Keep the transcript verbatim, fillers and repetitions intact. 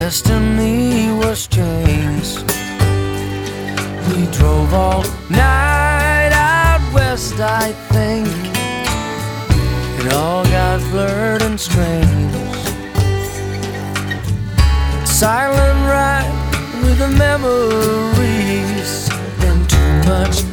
Destiny was changed. We drove all night out west, I think. It all got blurred and strange. Silent ride with the memories. Been too much